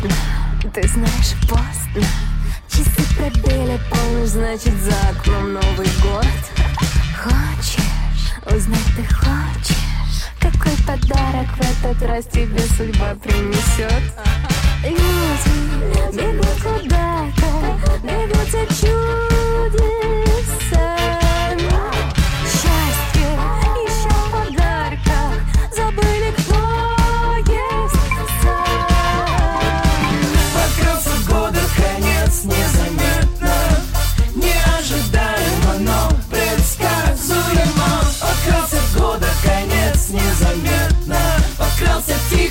поздно. Ты знаешь, поздно. Часы пробили полночь, значит за окном Новый год. Хочешь узнать, ты хочешь, какой подарок в этот раз тебе судьба принесет? Люди бегут куда-то, бегут за чудесами.